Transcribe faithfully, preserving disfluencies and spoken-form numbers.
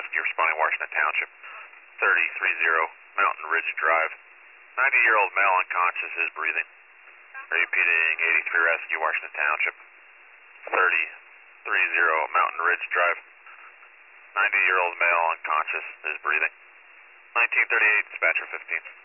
Rescue responding Washington Township. thirty thirty Mountain Ridge Drive. ninety-year-old male unconscious is breathing. Repeating eighty-three Rescue Washington Township. thirty thirty Mountain Ridge Drive. ninety-year-old male unconscious is breathing. nineteen thirty-eight Dispatcher fifteen.